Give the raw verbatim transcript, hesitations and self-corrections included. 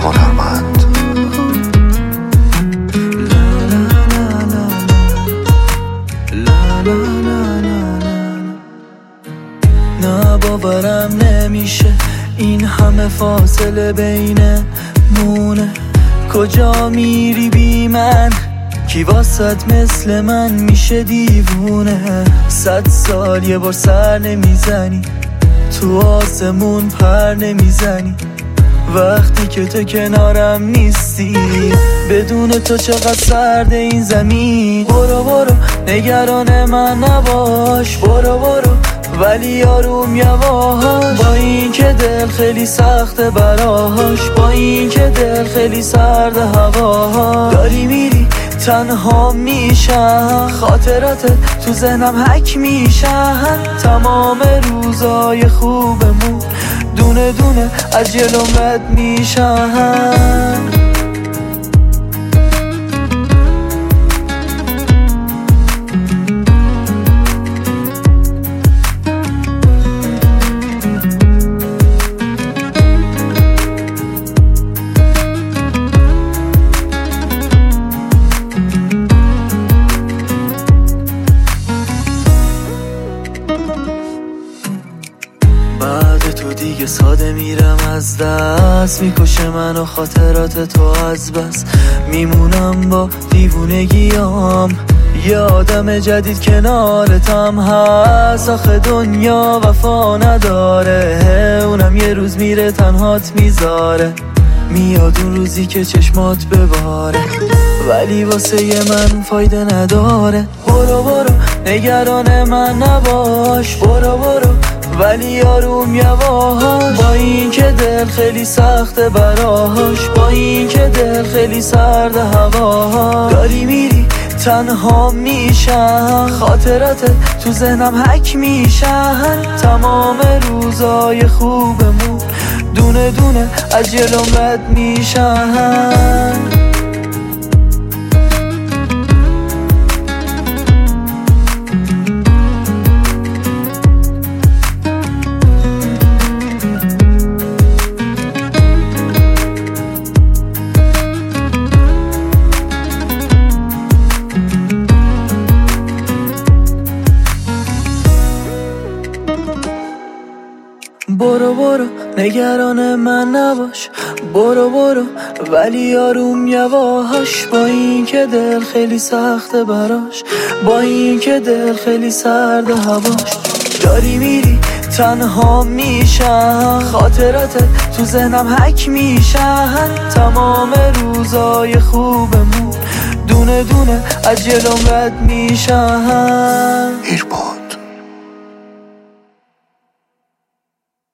هنرمند. نه باورم نمیشه این همه فاصله بین مونه. کجا میری بی من؟ کی واسط مثل من میشه دیوونه؟ صد سال یه بار سر نمیزنی، تو آسمون پر نمیزنی. وقتی که تو کنارم نیستی، بدون تو چقدر سرد این زمین. برو برو نگران من نباش، برو برو ولی آروم یواش. با این که دل خیلی سخته براش، با این که دل خیلی سرد هوا. داری میری تنها میشم، خاطرات تو ذهنم حک میشن. تمام روزای خوبمون دونه دونه از جلوم رد میشن. بعد تو دیگه ساده میرم از دست، میکشه منو خاطرات تو از بس. میمونم با دیوونگیام، یه آدم جدید کنارتم هست. آخه دنیا وفا نداره، اونم یه روز میره تنهات میذاره. میاد اون روزی که چشمات بباره، ولی واسه من فایده نداره. برو برو نگران من نباش، برو برو ولی آروم یواش. با این که دل خیلی سخته براش، با این که دل خیلی سرد هوا. داری میری تنها میشم، خاطرات تو ذهنم حک میشن. تمام روزای خوبمون دونه دونه از جلوم رد میشن. برو برو نگران من نباش، برو برو ولی آروم یواش. با این که دل خیلی سخته براش، با این که دل خیلی سرد هواش. داری میری تنها میشم، خاطرات تو ذهنم حک میشن. تمام روزای خوبمون دونه دونه از جلوم رد میشن.